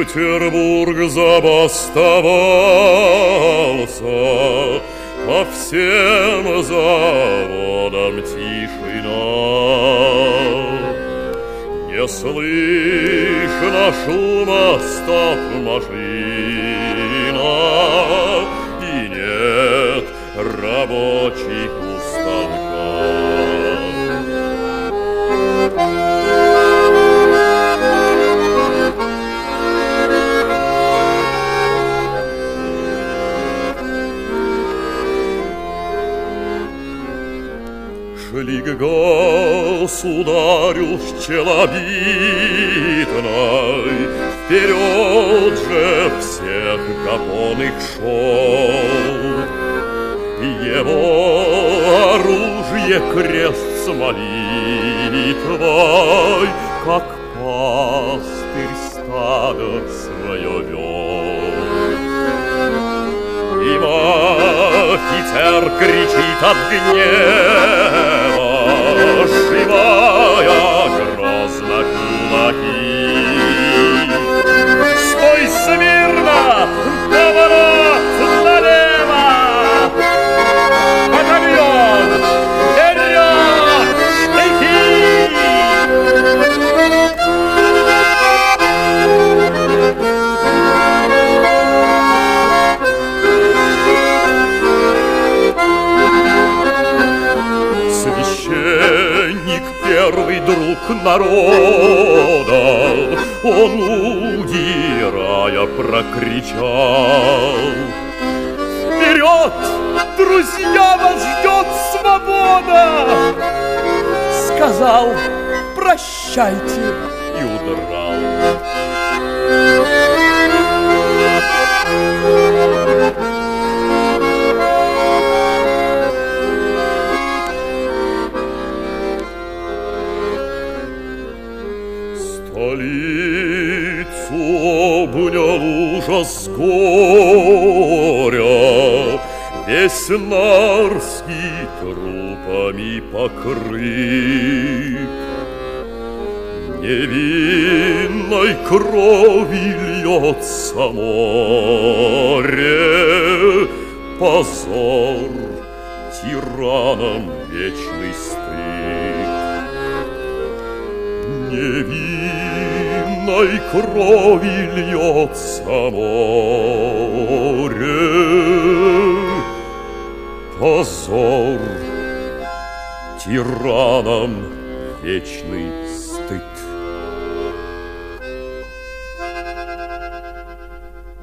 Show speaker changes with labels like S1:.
S1: Петербург забастовался, по всем заводам тишина. Не слышно шума стоп машина, и нет рабочих у станка. Шли к государю с челобитной, вперед же всех Гапоных шел. Его оружие крест с молитвой, как пастырь стадо свое вел. Им офицер кричит от гнева, сжимая грозно кулаки. Стой смирно, поворот налево! Батальон, вперед, штыки! Священник, первый друг народа, он, удирая, прокричал: вперед, друзья, вас ждет свобода! Сказал: прощайте, и удрал. Столицу обнял ужас горя, весь Нарвский трупами покрыт. Невинной крови льется море, позор, тиранам вечный стыд. Невинной крови льется море, позор, тиранам вечный стыд.